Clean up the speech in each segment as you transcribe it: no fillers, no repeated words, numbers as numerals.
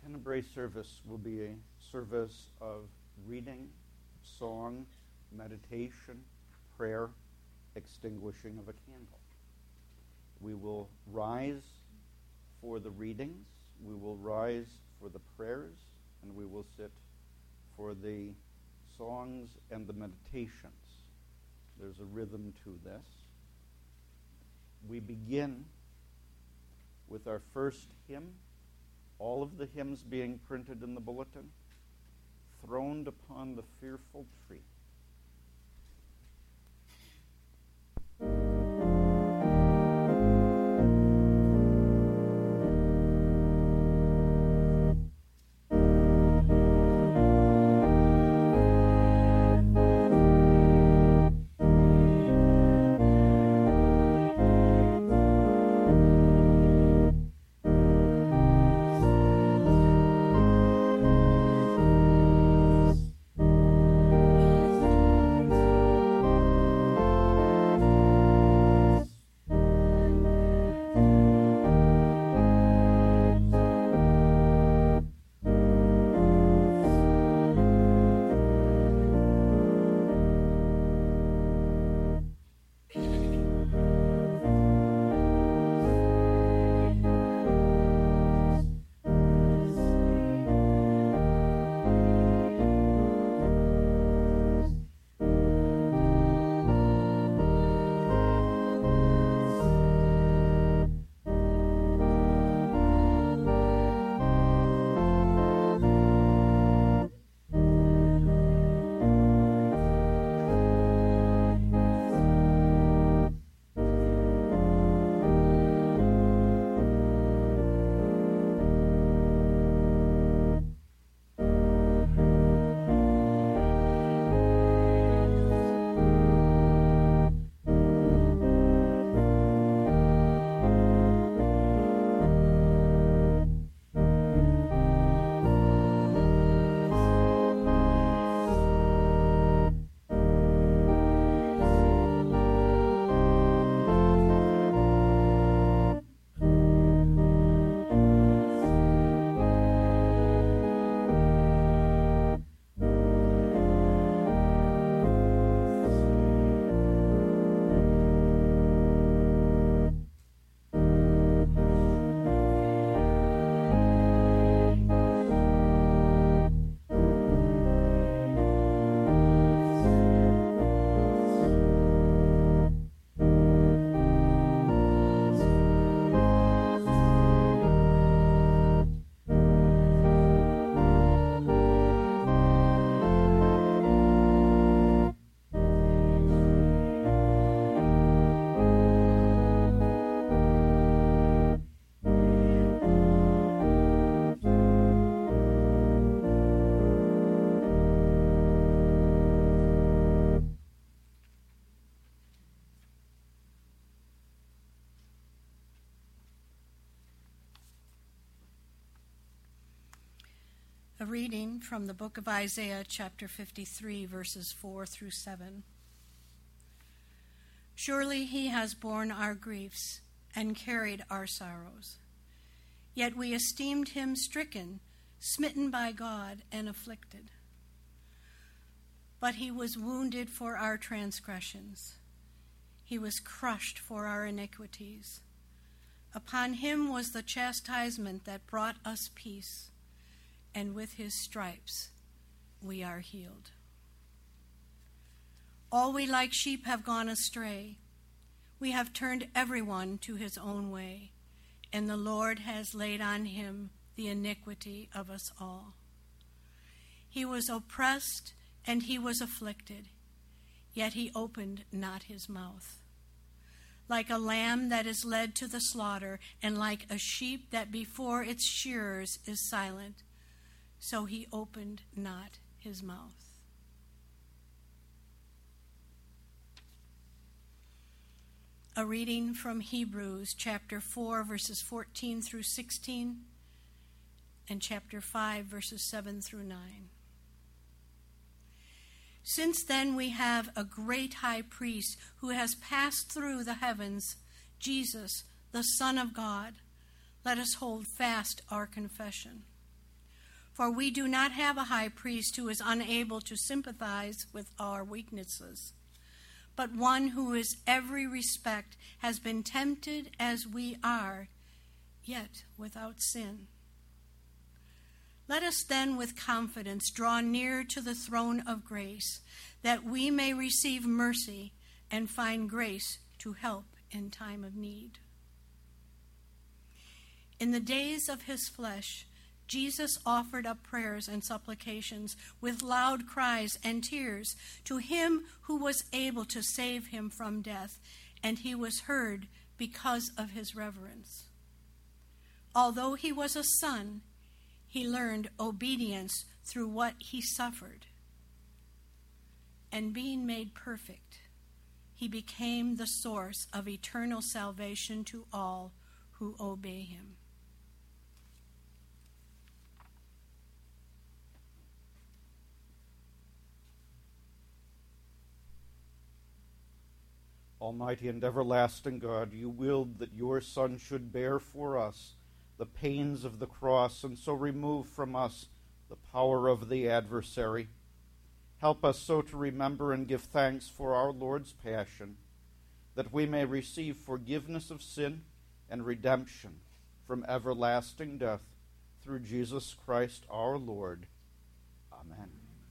Tenebrae service will be a service of reading, song, meditation, prayer, extinguishing of a candle. We will rise for the readings, we will rise for the prayers, and we will sit for the songs and the meditations. There's a rhythm to this. We begin with our first hymn, all of the hymns being printed in the bulletin, Throned Upon the Fearful Tree. A reading from the book of Isaiah, chapter 53, verses 4 through 7. Surely he has borne our griefs and carried our sorrows. Yet we esteemed him stricken, smitten by God, and afflicted. But he was wounded for our transgressions. He was crushed for our iniquities. Upon him was the chastisement that brought us peace, and with his stripes we are healed. All we like sheep have gone astray. We have turned everyone to his own way, and the Lord has laid on him the iniquity of us all. He was oppressed and he was afflicted, yet he opened not his mouth. Like a lamb that is led to the slaughter, and like a sheep that before its shearers is silent, so he opened not his mouth. A reading from Hebrews chapter 4, verses 14 through 16, and chapter 5, verses 7 through 9. Since then we have a great high priest who has passed through the heavens, Jesus, the Son of God. Let us hold fast our confession. For we do not have a high priest who is unable to sympathize with our weaknesses, but one who in every respect has been tempted as we are, yet without sin. Let us then with confidence draw near to the throne of grace, that we may receive mercy and find grace to help in time of need. In the days of his flesh, Jesus offered up prayers and supplications with loud cries and tears to him who was able to save him from death, and he was heard because of his reverence. Although he was a son, he learned obedience through what he suffered. And being made perfect, he became the source of eternal salvation to all who obey him. Almighty and everlasting God, you willed that your Son should bear for us the pains of the cross, and so remove from us the power of the adversary. Help us so to remember and give thanks for our Lord's passion, that we may receive forgiveness of sin and redemption from everlasting death, through Jesus Christ our Lord. Amen.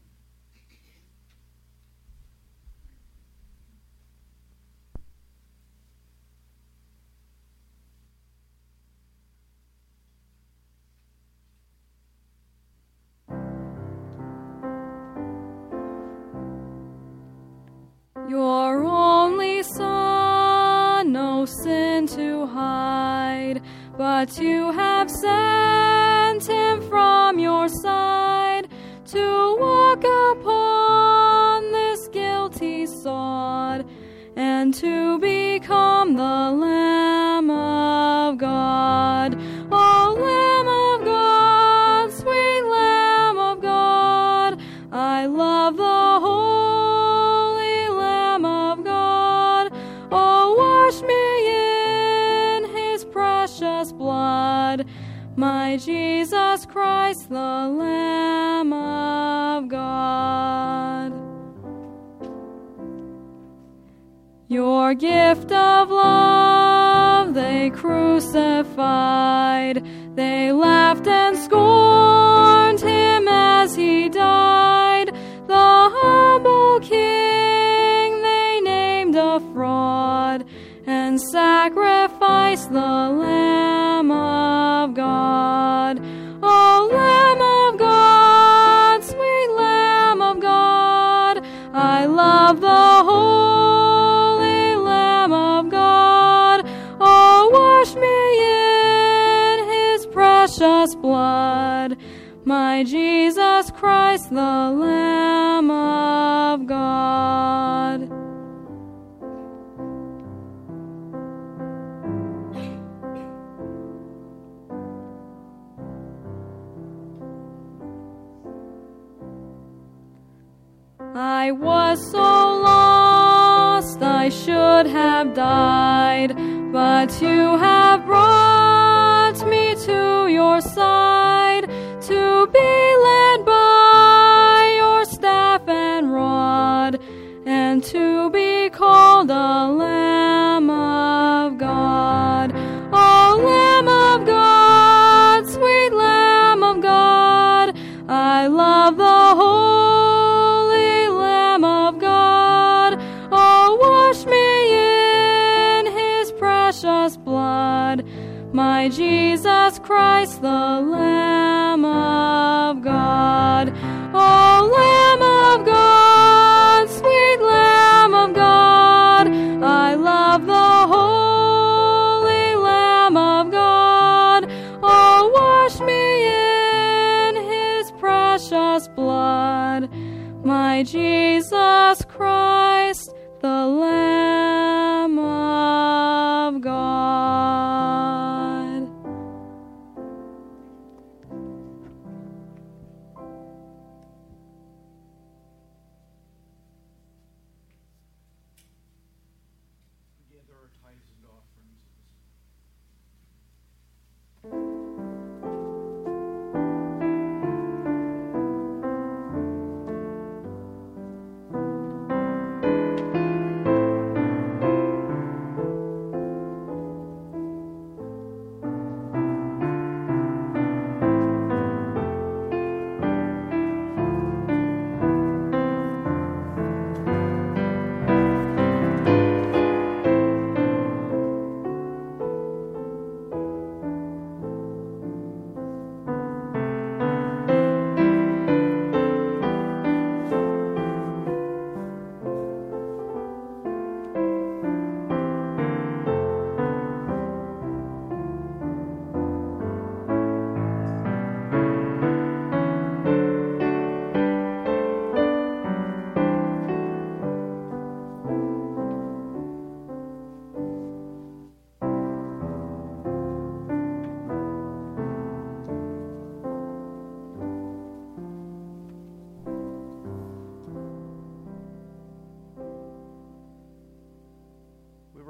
Your only Son, no sin to hide, but you have sent him from your side to walk upon this guilty sod, and to become the Lamb of God. O Lamb of God, sweet Lamb of God, I love the blood, my Jesus Christ, the Lamb of God. Your gift of love they crucified, they laughed and scorned him as he died. The humble King they named a fraud, and sacrificed the Lamb of God. O Lamb of God, sweet Lamb of God, I love the holy Lamb of God. Oh, wash me in his precious blood, my Jesus Christ, the Lamb of God. I was so lost, I should have died, but you have brought me to your side, to be led by your staff and rod, and to be called a Lamb of God. O Lamb of God, sweet Lamb of God, I love the holy Lamb of God. Oh, wash me in his precious blood, my Jesus Christ, the Lamb of God. Oh, Lamb of God, sweet Lamb of God, I love the holy Lamb of God. Oh, wash me in his precious blood, my Jesus Christ, the Lamb of God. Together our tithes and offerings.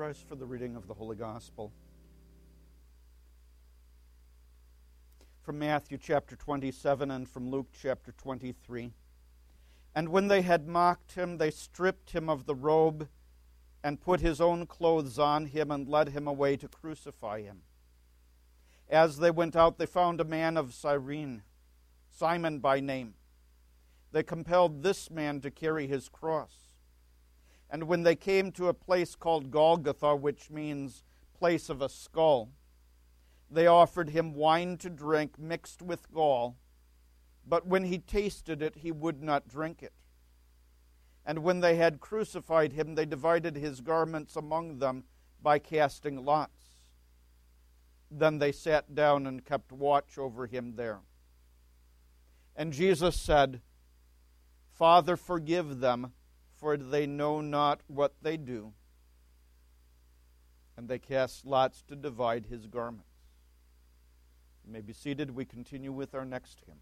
rise for the reading of the Holy Gospel. From Matthew chapter 27 and from Luke chapter 23. And when they had mocked him, they stripped him of the robe and put his own clothes on him and led him away to crucify him. As they went out, they found a man of Cyrene, Simon by name. They compelled this man to carry his cross. And when they came to a place called Golgotha, which means place of a skull, they offered him wine to drink mixed with gall, but when he tasted it, he would not drink it. And when they had crucified him, they divided his garments among them by casting lots. Then they sat down and kept watch over him there. And Jesus said, Father, forgive them, for they know not what they do. And they cast lots to divide his garments. You may be seated. We continue with our next hymn.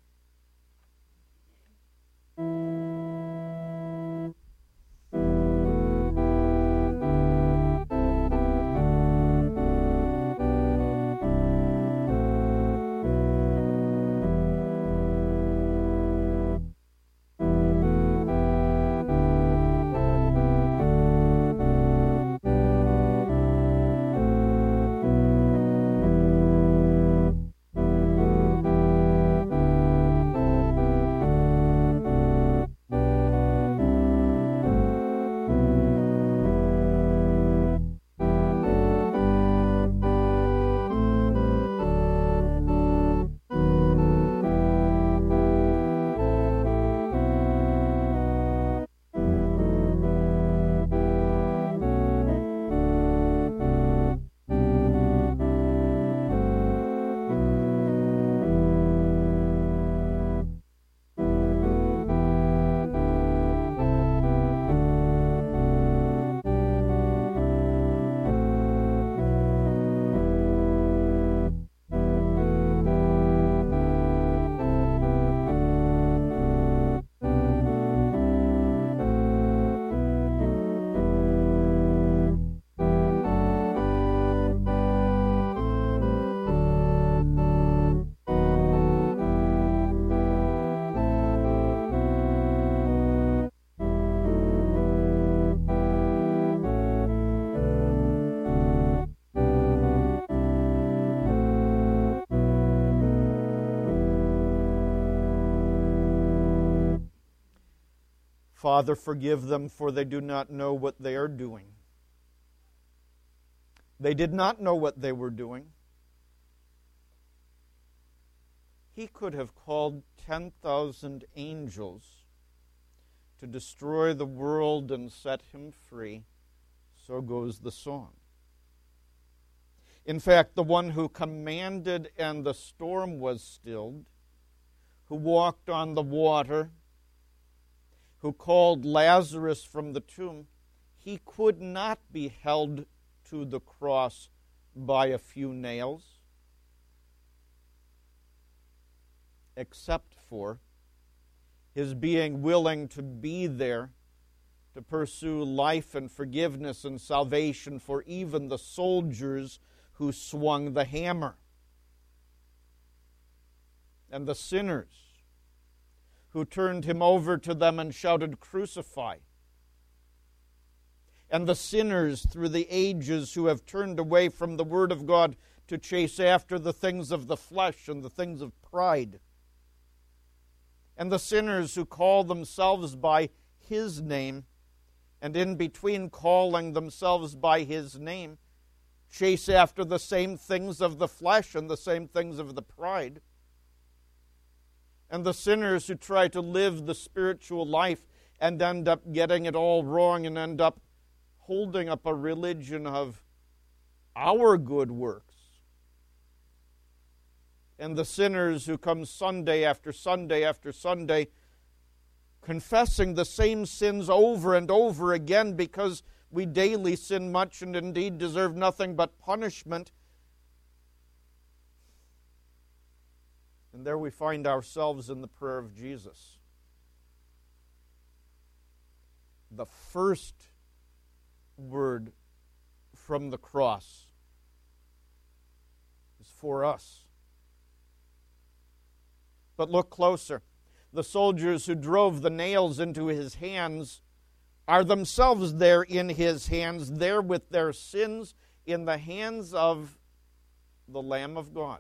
Father, forgive them, for they do not know what they are doing. They did not know what they were doing. He could have called 10,000 angels to destroy the world and set him free. So goes the song. In fact, the one who commanded and the storm was stilled, who walked on the water, who called Lazarus from the tomb, he could not be held to the cross by a few nails, except for his being willing to be there to pursue life and forgiveness and salvation for even the soldiers who swung the hammer and the sinners who turned him over to them and shouted, "Crucify." And the sinners through the ages who have turned away from the Word of God to chase after the things of the flesh and the things of pride. And the sinners who call themselves by His name, and in between calling themselves by His name, chase after the same things of the flesh and the same things of the pride. And the sinners who try to live the spiritual life and end up getting it all wrong and end up holding up a religion of our good works. And the sinners who come Sunday after Sunday after Sunday confessing the same sins over and over again because we daily sin much and indeed deserve nothing but punishment. And there we find ourselves in the prayer of Jesus. The first word from the cross is for us. But look closer. The soldiers who drove the nails into his hands are themselves there in his hands, there with their sins in the hands of the Lamb of God.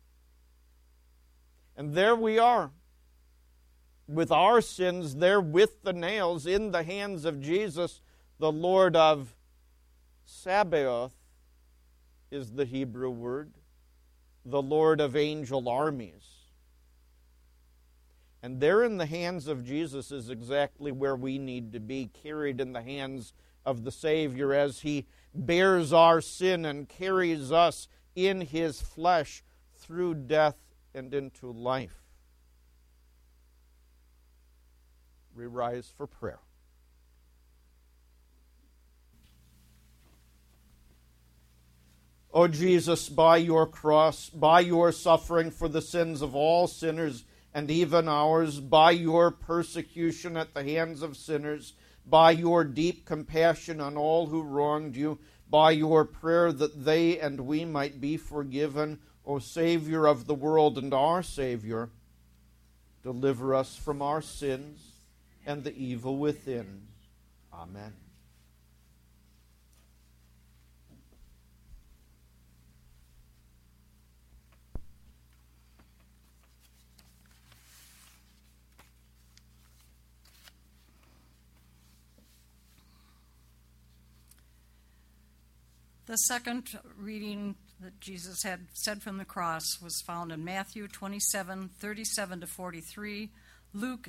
And there we are, with our sins there with the nails in the hands of Jesus, the Lord of Sabaoth is the Hebrew word, the Lord of angel armies. And there in the hands of Jesus is exactly where we need to be, carried in the hands of the Savior as he bears our sin and carries us in his flesh through death and into life. We rise for prayer. O Jesus, by your cross, by your suffering for the sins of all sinners, and even ours, by your persecution at the hands of sinners, by your deep compassion on all who wronged you, by your prayer that they and we might be forgiven, O Savior of the world and our Savior, deliver us from our sins and the evil within. Amen. The second reading that Jesus had said from the cross was found in Matthew 27:37-43, Luke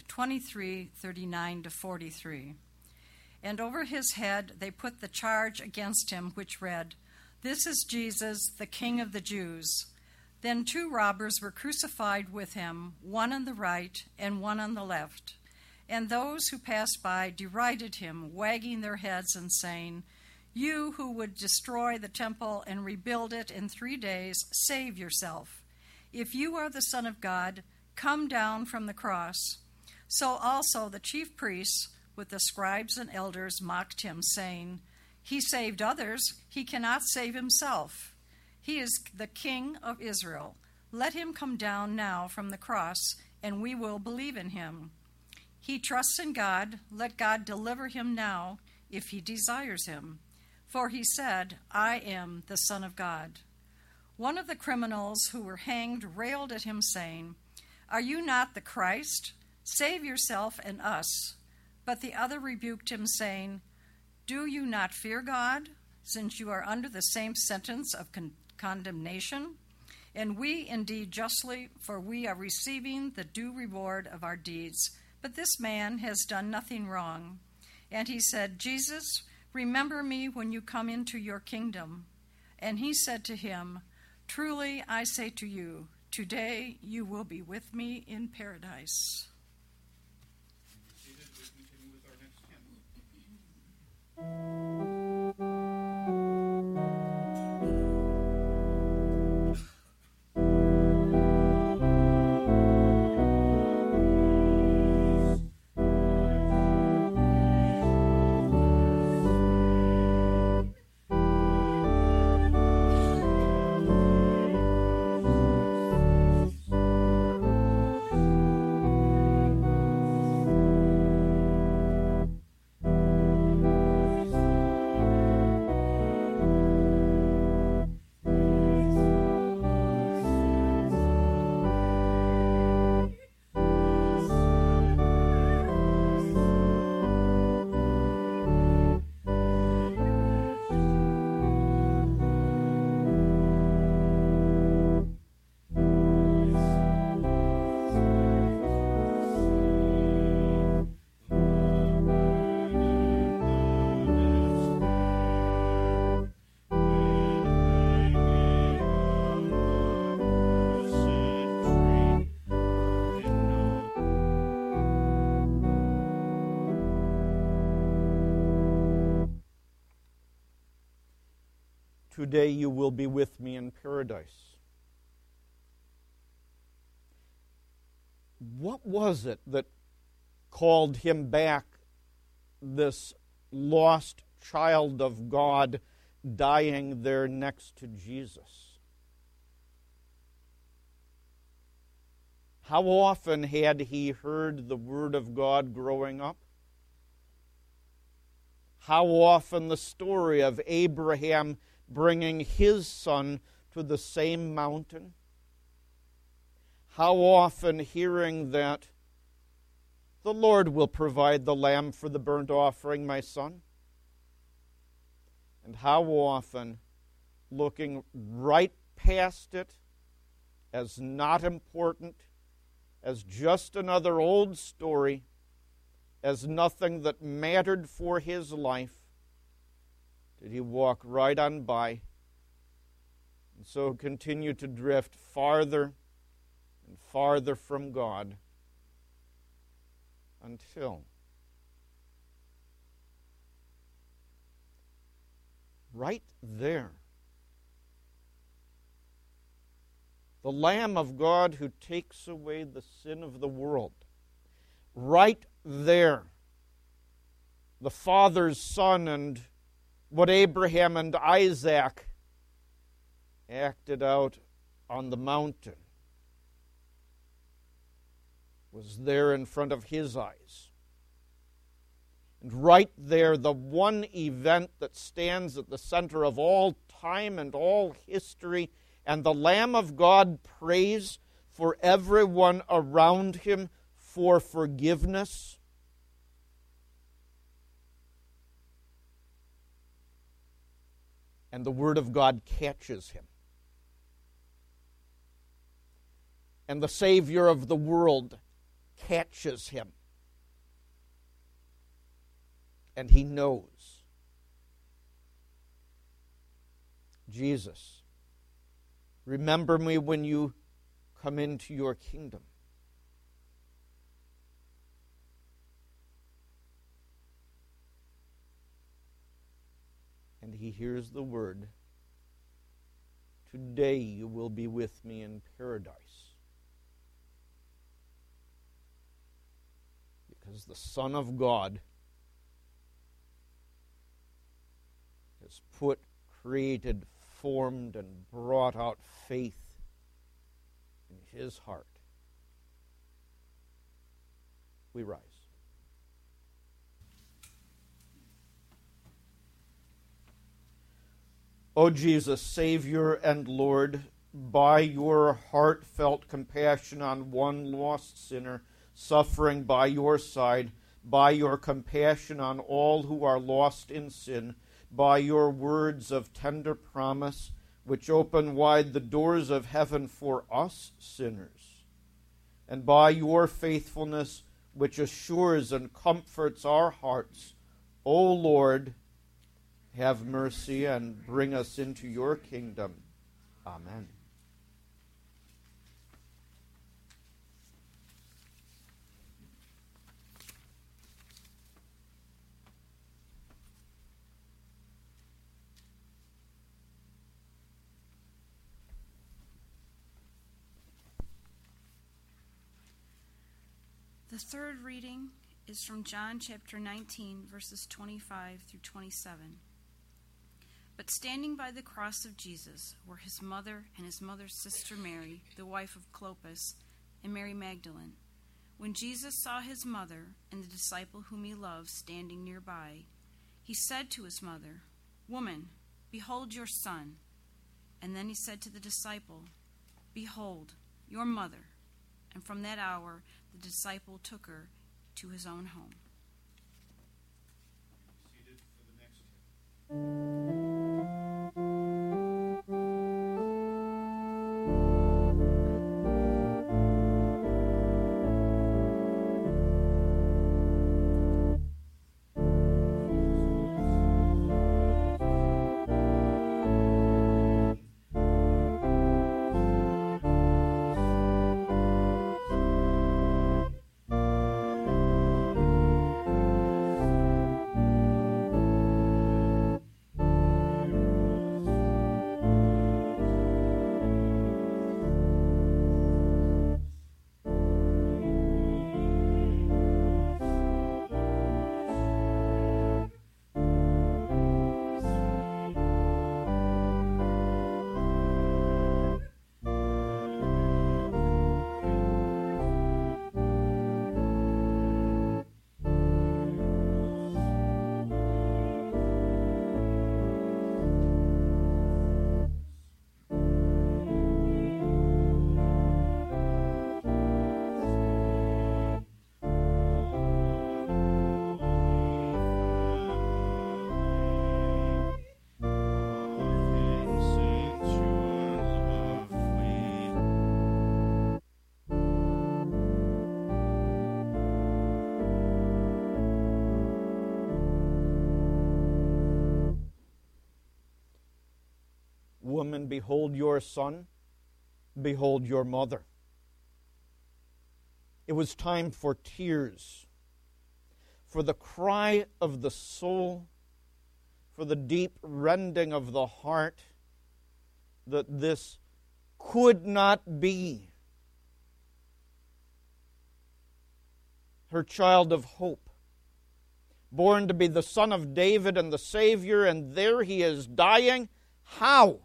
23:39-43. And over his head they put the charge against him, which read, "This is Jesus, the King of the Jews." Then 2 robbers were crucified with him, one on the right and one on the left. And those who passed by derided him, wagging their heads and saying, "You who would destroy the temple and rebuild it in 3 days, save yourself. If you are the Son of God, come down from the cross." So also the chief priests with the scribes and elders mocked him, saying, "He saved others, he cannot save himself. He is the King of Israel. Let him come down now from the cross, and we will believe in him. He trusts in God. Let God deliver him now, if he desires him. For he said, 'I am the Son of God.'" One of the criminals who were hanged railed at him, saying, "Are you not the Christ? Save yourself and us." But the other rebuked him, saying, "Do you not fear God, since you are under the same sentence of condemnation? And we indeed justly, for we are receiving the due reward of our deeds. But this man has done nothing wrong." And he said, "Jesus, remember me when you come into your kingdom." And he said to him, "Truly I say to you, today you will be with me in paradise." Today you will be with me in paradise. What was it that called him back, this lost child of God, dying there next to Jesus. How often had he heard the Word of God growing up? How often the story of Abraham bringing his son to the same mountain? How often hearing that the Lord will provide the lamb for the burnt offering, my son? And how often looking right past it as not important, as just another old story, as nothing that mattered for his life, did he walk right on by, and so continue to drift farther and farther from God until right there, the Lamb of God who takes away the sin of the world, right there, the Father's Son, and what Abraham and Isaac acted out on the mountain was there in front of his eyes. And right there, the one event that stands at the center of all time and all history, and the Lamb of God prays for everyone around him for forgiveness. And the Word of God catches him. And the Savior of the world catches him. And he knows. Jesus, remember me when you come into your kingdom. And he hears the word, today you will be with me in paradise. Because the Son of God has put, created, formed, and brought out faith in his heart. We rise. O Jesus, Savior and Lord, by your heartfelt compassion on one lost sinner, suffering by your side, by your compassion on all who are lost in sin, by your words of tender promise, which open wide the doors of heaven for us sinners, and by your faithfulness, which assures and comforts our hearts, O Lord, have mercy and bring us into your kingdom. Amen. The third reading is from John chapter 19, verses 25 through 27. But standing by the cross of Jesus were his mother and his mother's sister Mary, the wife of Clopas, and Mary Magdalene. When Jesus saw his mother and the disciple whom he loved standing nearby, he said to his mother, "Woman, behold your son." And then he said to the disciple, "Behold, your mother." And from that hour the disciple took her to his own home. Seated for the next hymn. Thank woman, behold your son, behold your mother. It was time for tears, for the cry of the soul, for the deep rending of the heart, that this could not be. Her child of hope, born to be the son of David and the Savior, and there he is dying. How?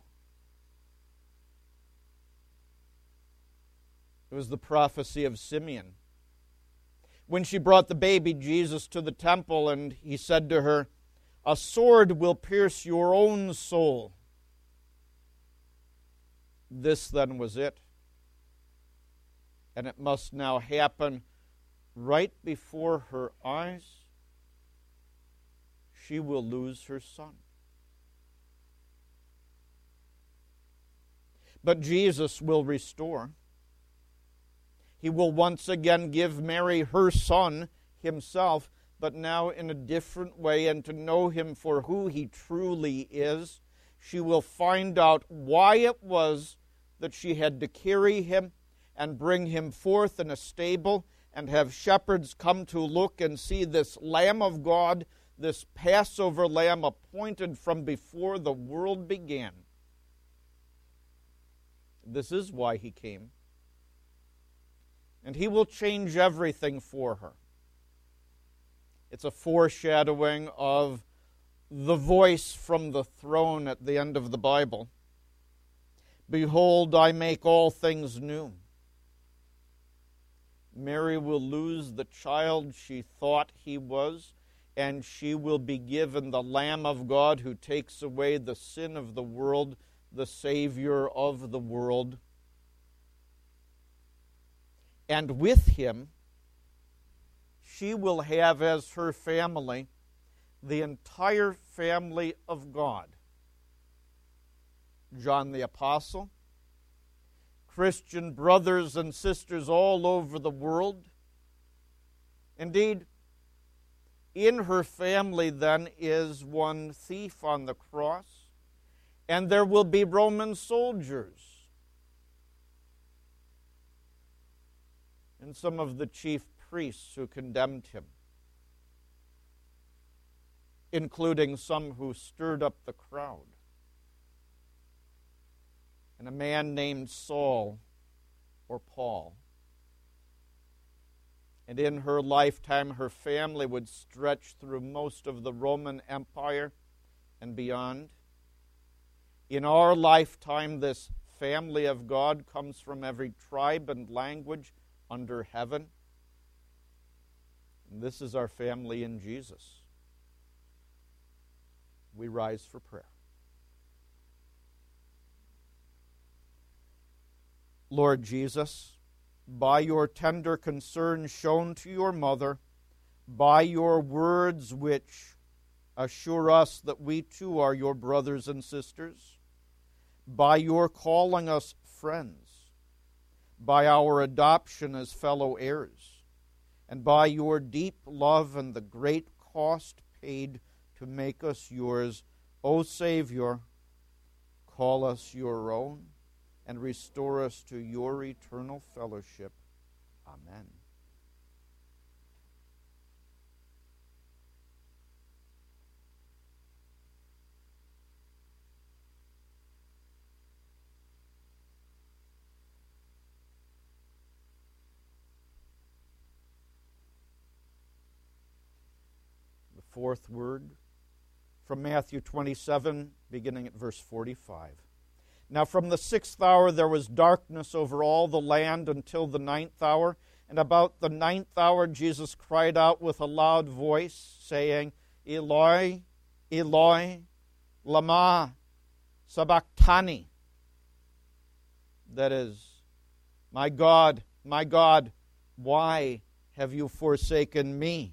It was the prophecy of Simeon. When she brought the baby Jesus to the temple, and he said to her, "A sword will pierce your own soul." This then was it. And it must now happen right before her eyes. She will lose her son. But Jesus will restore. He will once again give Mary her son himself, but now in a different way, and to know him for who he truly is. She will find out why it was that she had to carry him and bring him forth in a stable and have shepherds come to look and see this Lamb of God, this Passover lamb appointed from before the world began. This is why he came. And he will change everything for her. It's a foreshadowing of the voice from the throne at the end of the Bible. Behold, I make all things new. Mary will lose the child she thought he was, and she will be given the Lamb of God who takes away the sin of the world, the Savior of the world. And with him, she will have as her family the entire family of God. John the Apostle, Christian brothers and sisters all over the world. Indeed, in her family then is one thief on the cross, and there will be Roman soldiers and some of the chief priests who condemned him, including some who stirred up the crowd, and a man named Saul or Paul. And in her lifetime, her family would stretch through most of the Roman Empire and beyond. In our lifetime, this family of God comes from every tribe and language under heaven. And this is our family in Jesus. We rise for prayer. Lord Jesus, by your tender concern shown to your mother, by your words which assure us that we too are your brothers and sisters, by your calling us friends, by our adoption as fellow heirs, and by your deep love and the great cost paid to make us yours, O Savior, call us your own and restore us to your eternal fellowship. Amen. The fourth word from Matthew 27, beginning at verse 45. Now from the 6th hour there was darkness over all the land until the 9th hour. And about the 9th hour Jesus cried out with a loud voice, saying, Eloi, Eloi, lama sabachthani. That is, my God, why have you forsaken me?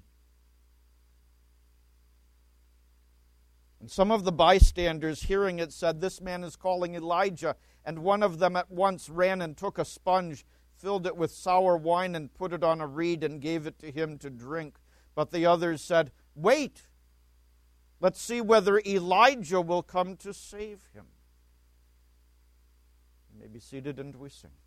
And some of the bystanders, hearing it, said, This man is calling Elijah. And one of them at once ran and took a sponge, filled it with sour wine, and put it on a reed, and gave it to him to drink. But the others said, Wait, let's see whether Elijah will come to save him. You may be seated and we sing.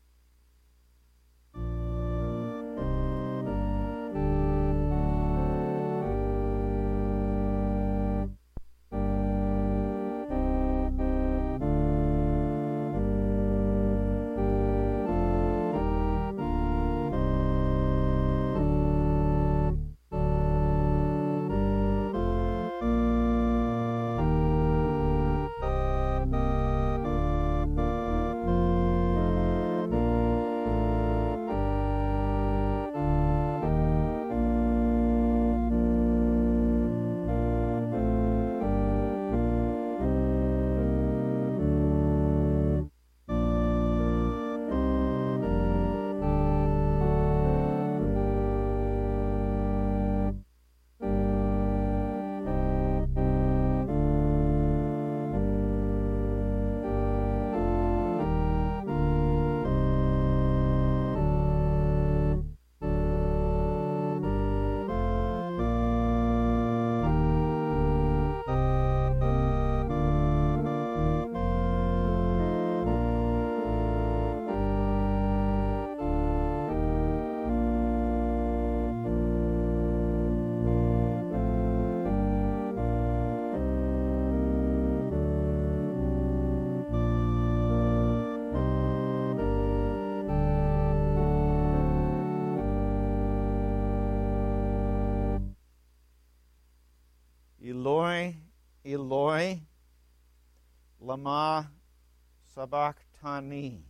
Eloi, Eloi, lama sabachthani.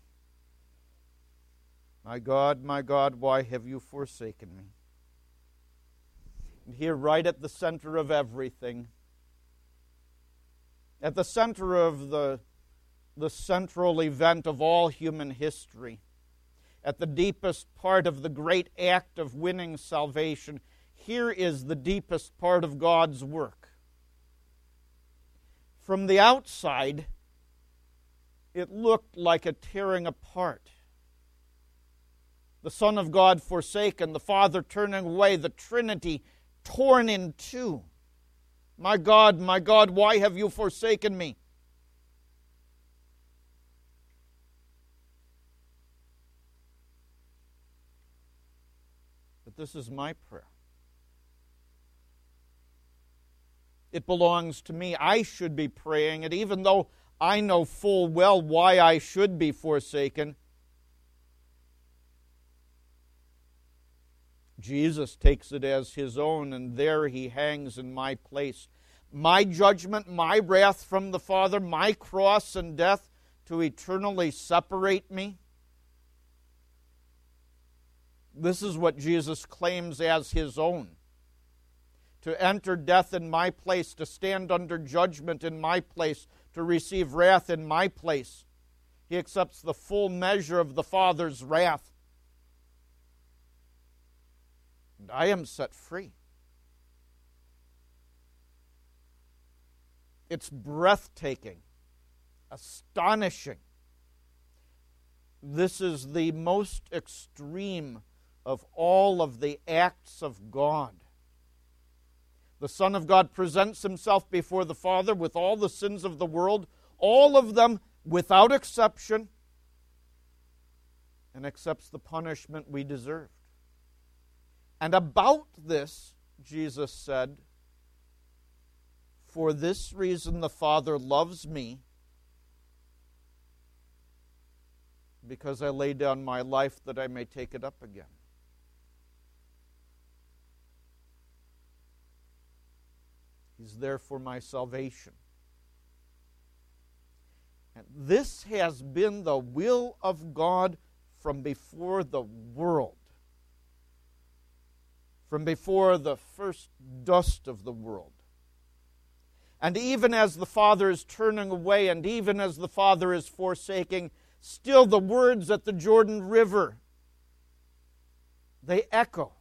My God, why have you forsaken me? And here, right at the center of everything, at the center of the central event of all human history, at the deepest part of the great act of winning salvation, here is the deepest part of God's work. From the outside, it looked like a tearing apart. The Son of God forsaken, the Father turning away, the Trinity torn in two. My God, why have you forsaken me? But this is my prayer. It belongs to me. I should be praying it, even though I know full well why I should be forsaken. Jesus takes it as his own, and there he hangs in my place. My judgment, my wrath from the Father, my cross and death to eternally separate me. This is what Jesus claims as his own. To enter death in my place, to stand under judgment in my place, to receive wrath in my place. He accepts the full measure of the Father's wrath. And I am set free. It's breathtaking, astonishing. This is the most extreme of all of the acts of God. The Son of God presents himself before the Father with all the sins of the world, all of them without exception, and accepts the punishment we deserved. And about this, Jesus said, "For this reason the Father loves me, because I lay down my life that I may take it up again." He's there for my salvation. And this has been the will of God from before the world, from before the first dust of the world. And even as the Father is turning away, and even as the Father is forsaking, still the words at the Jordan River, they echo.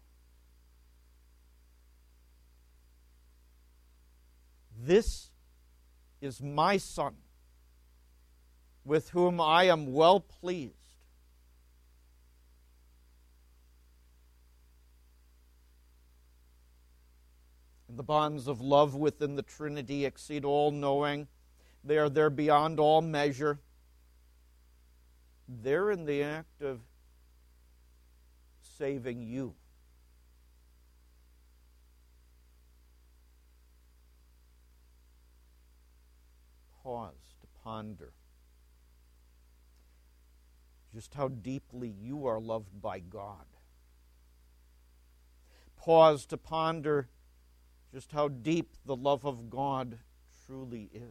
This is my Son, with whom I am well pleased. And the bonds of love within the Trinity exceed all knowing. They are there beyond all measure. they're in the act of saving you. Pause to ponder just how deeply you are loved by God. Pause to ponder just how deep the love of God truly is.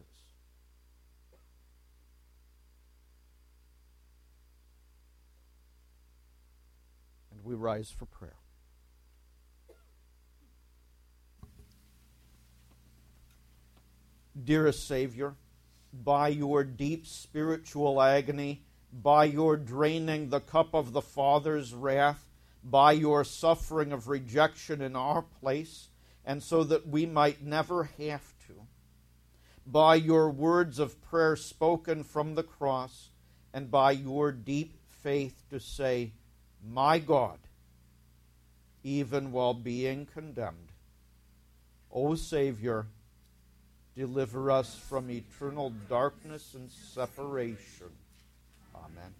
And we rise for prayer. Dearest Savior, by your deep spiritual agony, by your draining the cup of the Father's wrath, by your suffering of rejection in our place, and so that we might never have to, by your words of prayer spoken from the cross, and by your deep faith to say, my God, even while being condemned, O Savior, deliver us from eternal darkness and separation. Amen.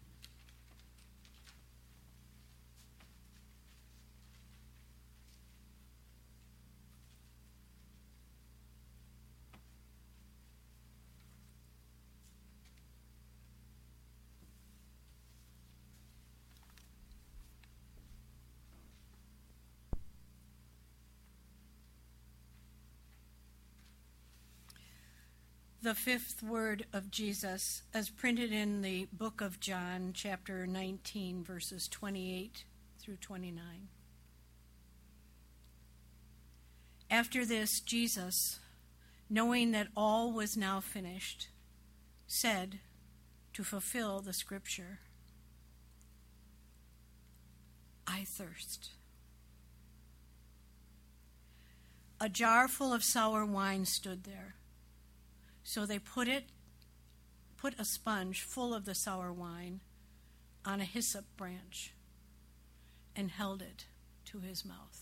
The fifth word of Jesus, as printed in the book of John, chapter 19, verses 28 through 29. After this, Jesus, knowing that all was now finished, said, to fulfill the scripture, I thirst. A jar full of sour wine stood there. So they put a sponge full of the sour wine on a hyssop branch and held it to his mouth.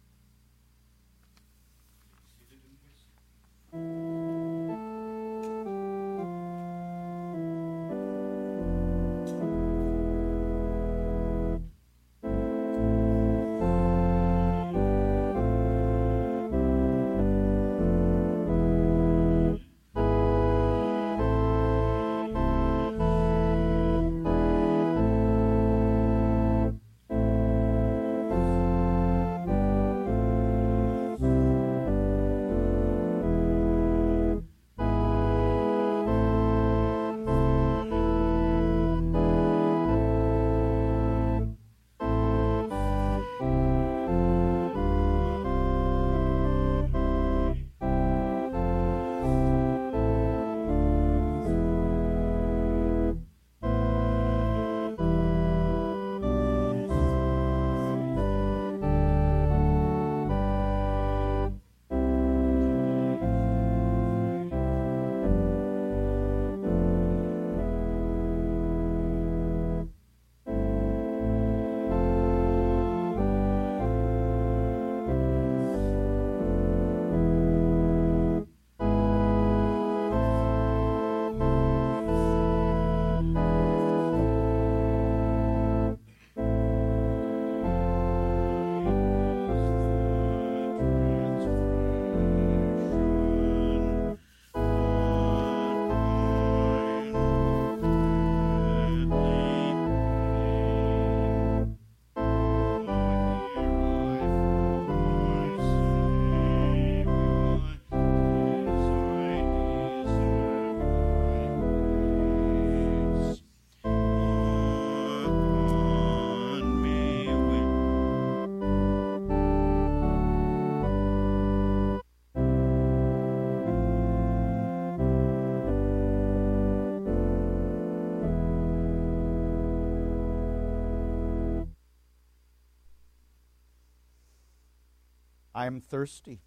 I am thirsty.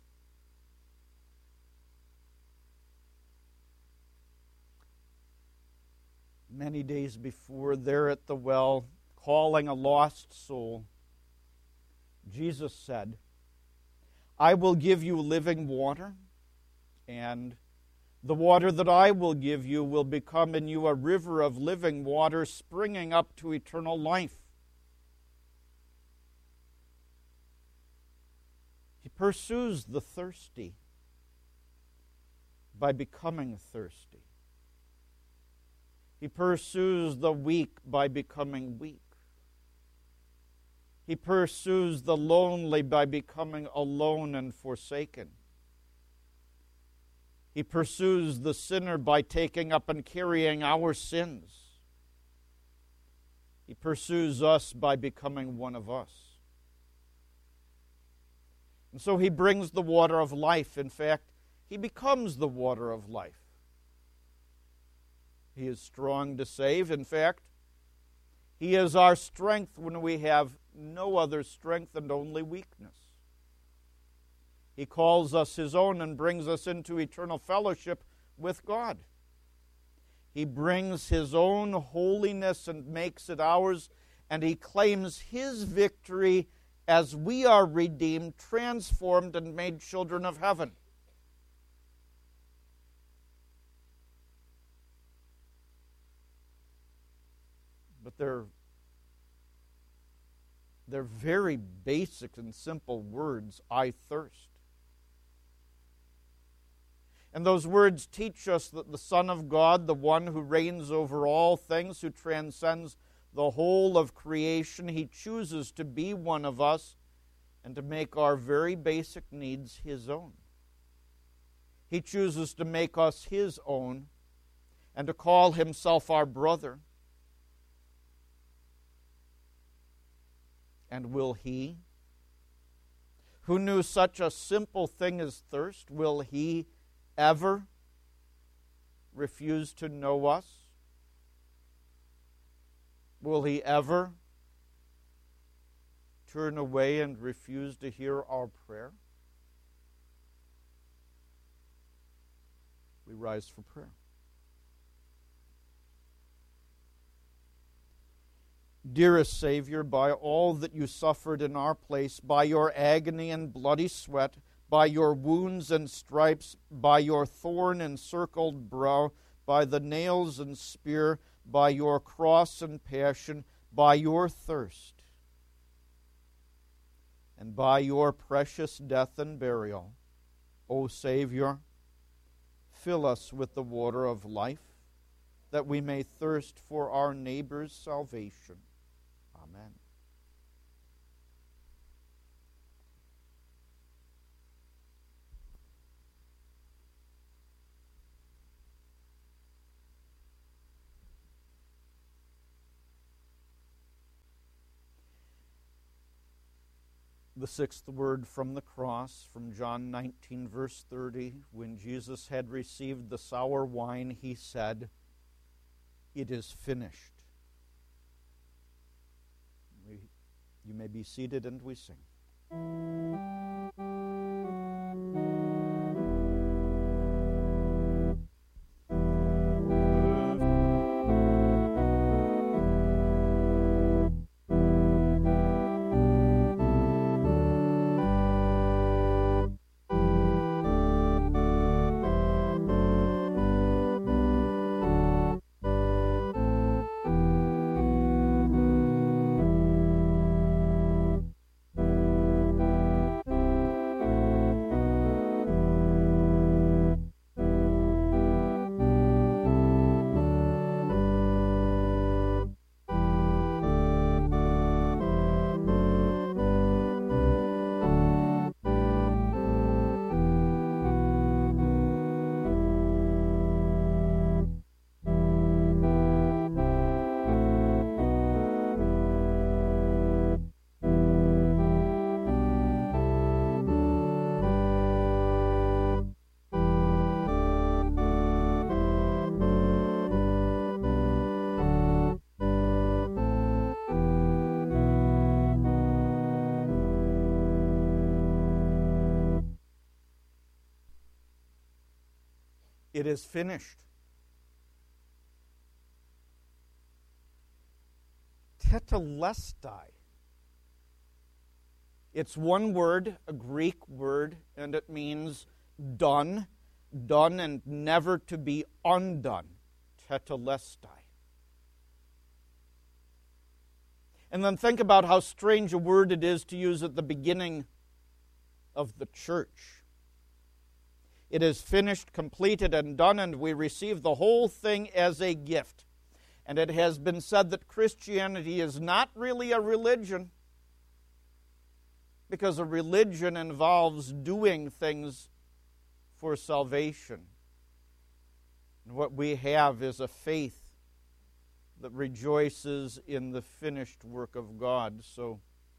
Many days before, there at the well, calling a lost soul, Jesus said, I will give you living water, and The water that I will give you will become in you a river of living water springing up to eternal life. He pursues the thirsty by becoming thirsty. He pursues the weak by becoming weak. He pursues the lonely by becoming alone and forsaken. He pursues the sinner by taking up and carrying our sins. He pursues us by becoming one of us. And so he brings the water of life. In fact, he becomes the water of life. He is strong to save. In fact, he is our strength when we have no other strength and only weakness. He calls us his own and brings us into eternal fellowship with God. He brings his own holiness and makes it ours, and he claims his victory as we are redeemed, transformed, and made children of heaven. But they're very basic and simple words. I thirst. And those words teach us that the Son of God, the one who reigns over all things, who transcends the whole of creation, he chooses to be one of us and to make our very basic needs his own. He chooses to make us his own and to call himself our brother. And will he, who knew such a simple thing as thirst, will he ever refuse to know us? Will he ever turn away and refuse to hear our prayer? We rise for prayer. Dearest Savior, by all that you suffered in our place, by your agony and bloody sweat, by your wounds and stripes, by your thorn-encircled brow, by the nails and spear, by your cross and passion, by your thirst, and by your precious death and burial, O Savior, fill us with the water of life, that we may thirst for our neighbor's salvation. Amen. The sixth word from the cross, from John 19, verse 30, when Jesus had received the sour wine, he said, "It is finished." You may be seated and we sing. It is finished. Tetelestai. It's one word, a Greek word, and it means done. done and never to be undone. Tetelestai. And then think about how strange a word it is to use at the beginning of the church. It is finished, completed, and done, and we receive the whole thing as a gift. And it has been said that Christianity is not really a religion, because a religion involves doing things for salvation. And what we have is a faith that rejoices in the finished work of God. So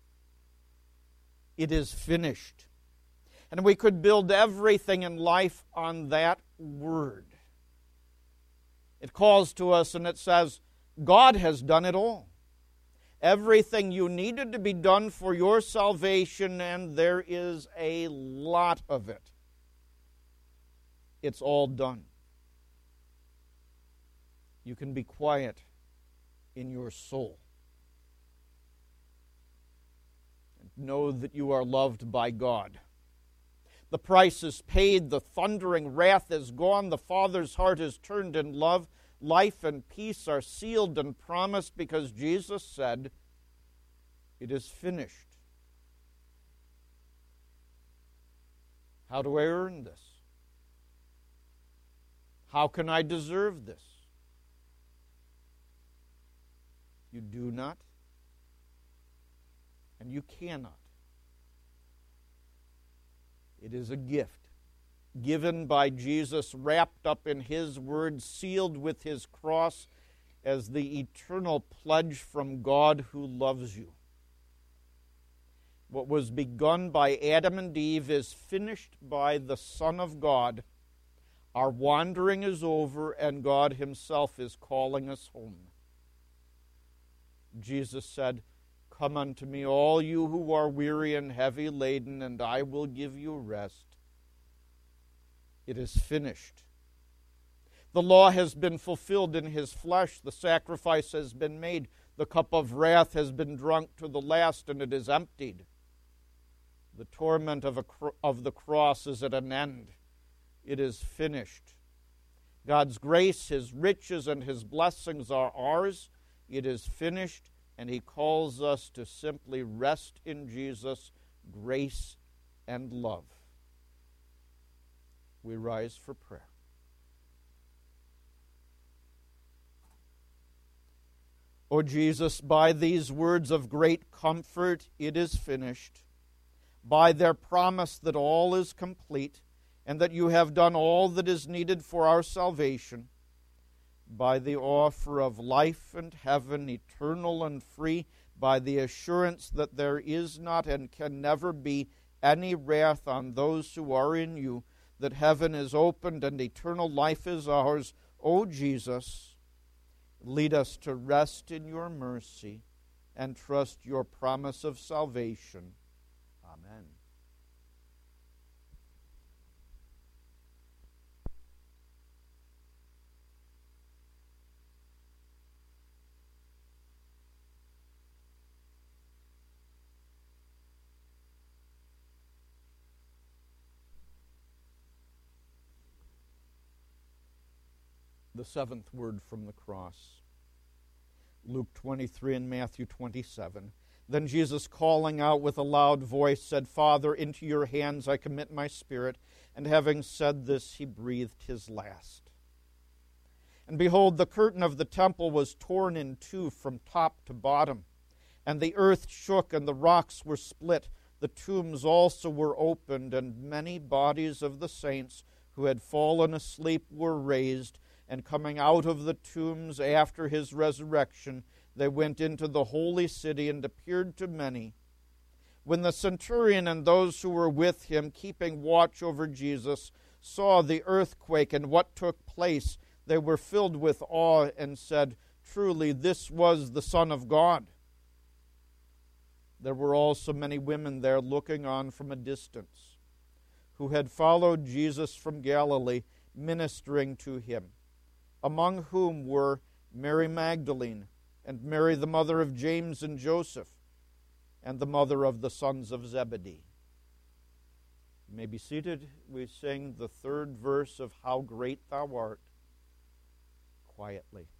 it is finished. And we could build everything in life on that word. It calls to us and it says, God has done it all. Everything you needed to be done for your salvation, and there is a lot of it. It's all done. You can be quiet in your soul. And know that you are loved by God. The price is paid, the thundering wrath is gone, the Father's heart is turned in love. Life and peace are sealed and promised because Jesus said, it is finished. How do I earn this? How can I deserve this? You do not, and you cannot. It is a gift given by Jesus, wrapped up in His word, sealed with His cross as the eternal pledge from God who loves you. What was begun by Adam and Eve is finished by the Son of God. Our wandering is over, and God Himself is calling us home. Jesus said, "Come unto me, all you who are weary and heavy laden, and I will give you rest." It is finished. The law has been fulfilled in His flesh. The sacrifice has been made. The cup of wrath has been drunk to the last, and it is emptied. The torment of the cross is at an end. It is finished. God's grace, His riches, and His blessings are ours. It is finished, and He calls us to simply rest in Jesus' grace and love. We rise for prayer. O Jesus, by these words of great comfort, it is finished, by their promise that all is complete, and that you have done all that is needed for our salvation, by the offer of life and heaven, eternal and free, by the assurance that there is not and can never be any wrath on those who are in you, that heaven is opened and eternal life is ours. O Jesus, lead us to rest in your mercy and trust your promise of salvation. Amen. The seventh word from the cross. Luke 23 and Matthew 27. Then Jesus, calling out with a loud voice, said, "Father, into your hands I commit my spirit." And having said this, He breathed His last. And behold, the curtain of the temple was torn in two from top to bottom. And the earth shook, and the rocks were split. The tombs also were opened, and many bodies of the saints who had fallen asleep were raised. And coming out of the tombs after His resurrection, they went into the holy city and appeared to many. When the centurion and those who were with him, keeping watch over Jesus, saw the earthquake and what took place, they were filled with awe and said, "Truly, this was the Son of God." There were also many women there looking on from a distance, who had followed Jesus from Galilee, ministering to Him, among whom were Mary Magdalene, and Mary the mother of James and Joseph, and the mother of the sons of Zebedee. You may be seated. We sing the third verse of How Great Thou Art quietly.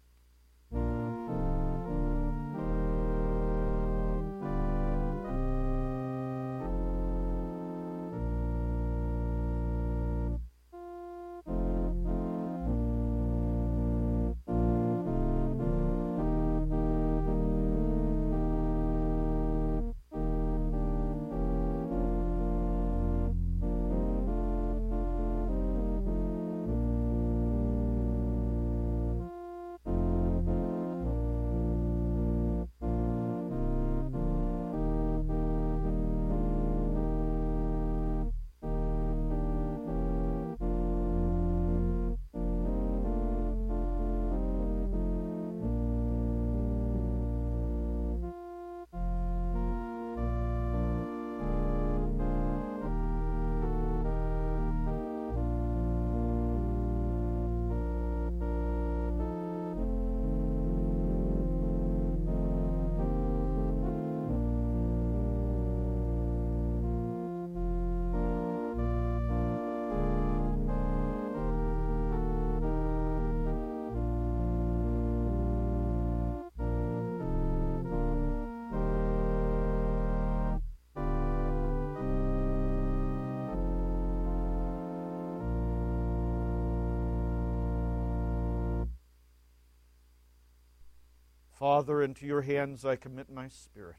Father, into your hands I commit my spirit.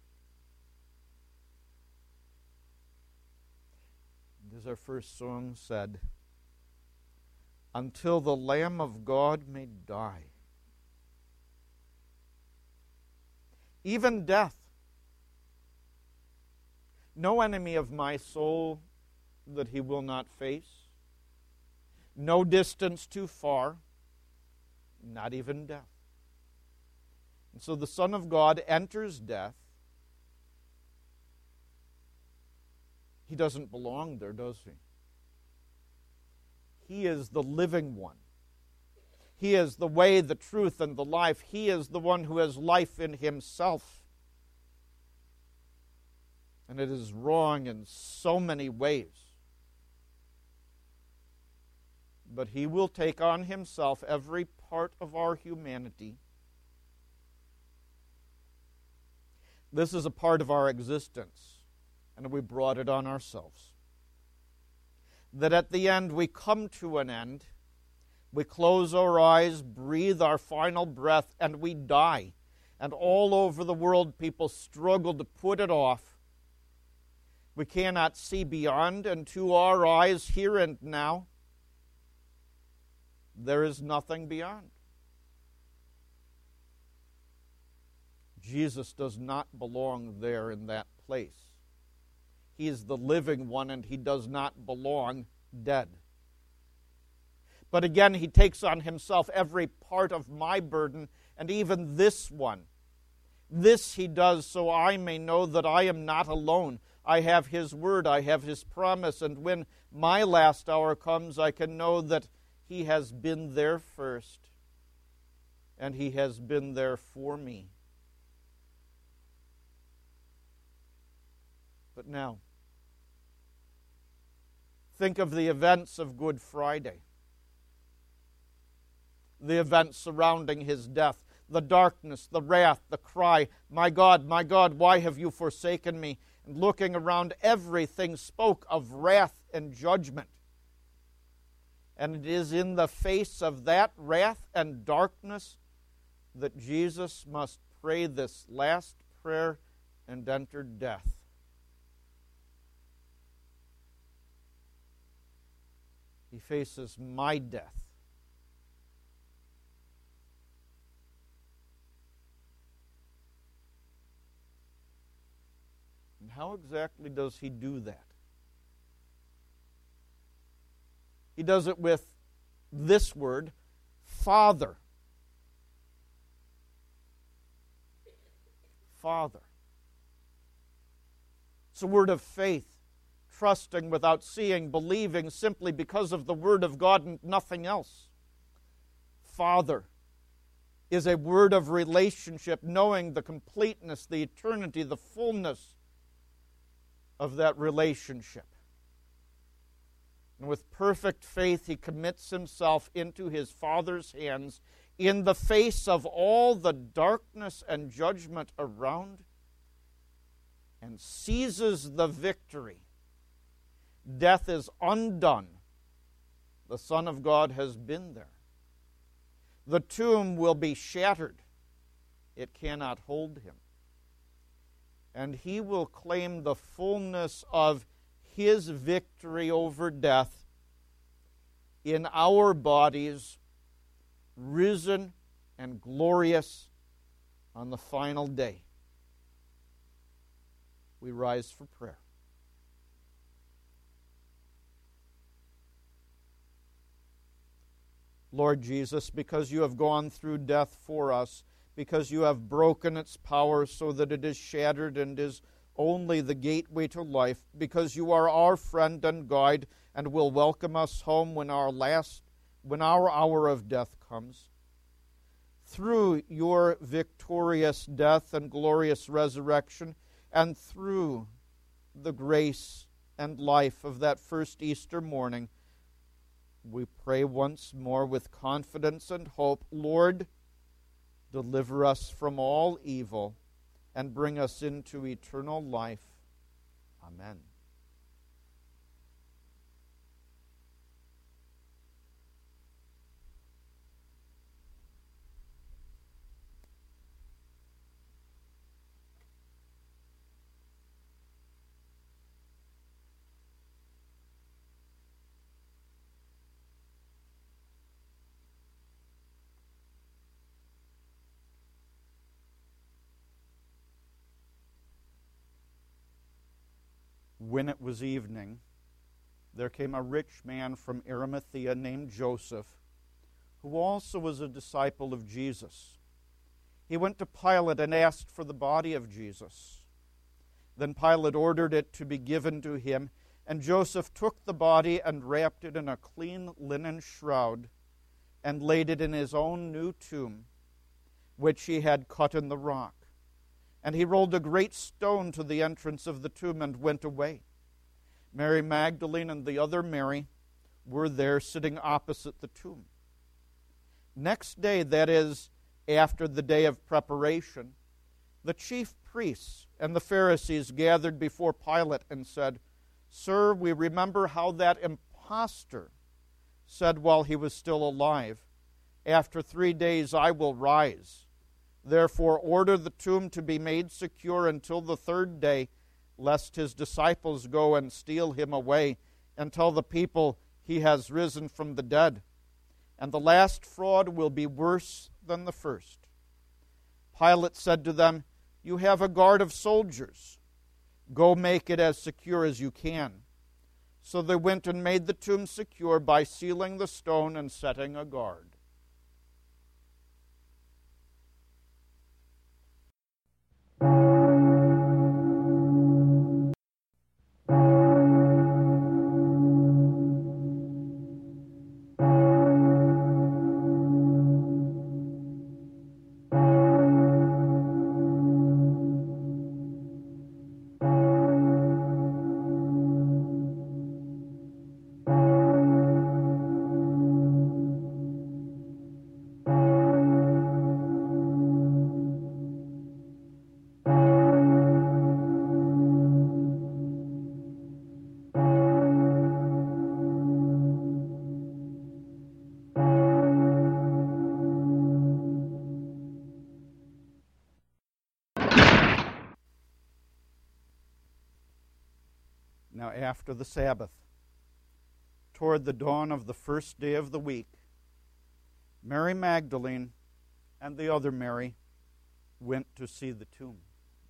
And as our first song said, until the Lamb of God may die. Even death, no enemy of my soul that he will not face, no distance too far, not even death. And so the Son of God enters death. He doesn't belong there, does he? He is the living one. He is the way, the truth, and the life. He is the one who has life in himself. And it is wrong in so many ways. But he will take on himself every part of our humanity. This is a part of our existence, and we brought it on ourselves. That at the end we come to an end, we close our eyes, breathe our final breath, and we die. And all over the world people struggle to put it off. We cannot see beyond, and to our eyes here and now, there is nothing beyond. Jesus does not belong there in that place. He is the living one, and he does not belong dead. But again, he takes on himself every part of my burden, and even this one. This he does so I may know that I am not alone. I have his word, I have his promise, and when my last hour comes, I can know that he has been there first, and he has been there for me. But now, think of the events of Good Friday. The events surrounding his death, the darkness, the wrath, the cry, my God, why have you forsaken me? And looking around, everything spoke of wrath and judgment. And it is in the face of that wrath and darkness that Jesus must pray this last prayer and enter death. He faces my death. And how exactly does he do that? He does it with this word, Father. Father. It's a word of faith. Trusting without seeing, believing simply because of the Word of God and nothing else. Father is a word of relationship, knowing the completeness, the eternity, the fullness of that relationship. And with perfect faith, he commits himself into his Father's hands in the face of all the darkness and judgment around, and seizes the victory. Death is undone. The Son of God has been there. The tomb will be shattered. It cannot hold him. And he will claim the fullness of his victory over death in our bodies, risen and glorious on the final day. We rise for prayer. Lord Jesus, because you have gone through death for us, because you have broken its power so that it is shattered and is only the gateway to life, because you are our friend and guide and will welcome us home when our hour of death comes. Through your victorious death and glorious resurrection, and through the grace and life of that first Easter morning, we pray once more with confidence and hope, Lord, deliver us from all evil and bring us into eternal life. Amen. When it was evening, there came a rich man from Arimathea named Joseph, who also was a disciple of Jesus. He went to Pilate and asked for the body of Jesus. Then Pilate ordered it to be given to him, and Joseph took the body and wrapped it in a clean linen shroud and laid it in his own new tomb, which he had cut in the rock. And he rolled a great stone to the entrance of the tomb and went away. Mary Magdalene and the other Mary were there sitting opposite the tomb. Next day, that is, after the day of preparation, the chief priests and the Pharisees gathered before Pilate and said, "Sir, we remember how that impostor said while he was still alive, 'After 3 days I will rise.' Therefore order the tomb to be made secure until the 3rd day, lest his disciples go and steal him away and tell the people he has risen from the dead. And the last fraud will be worse than the first." Pilate said to them, "You have a guard of soldiers. Go make it as secure as you can." So they went and made the tomb secure by sealing the stone and setting a guard. Now after the Sabbath, toward the dawn of the first day of the week, Mary Magdalene and the other Mary went to see the tomb.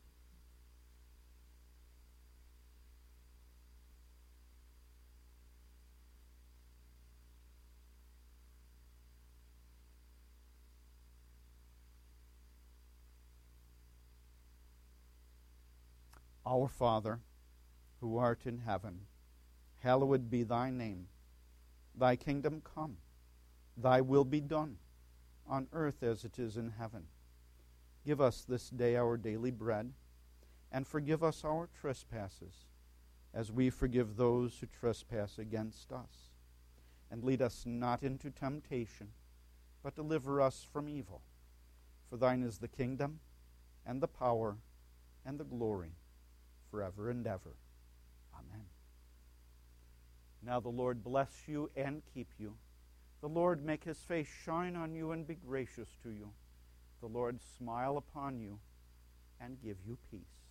Our Father, who art in heaven, hallowed be thy name. Thy kingdom come, thy will be done, on earth as it is in heaven. Give us this day our daily bread, and forgive us our trespasses, as we forgive those who trespass against us. And lead us not into temptation, but deliver us from evil. For thine is the kingdom, and the power, and the glory, forever and ever. Amen. Now the Lord bless you and keep you. The Lord make his face shine on you and be gracious to you. The Lord smile upon you and give you peace.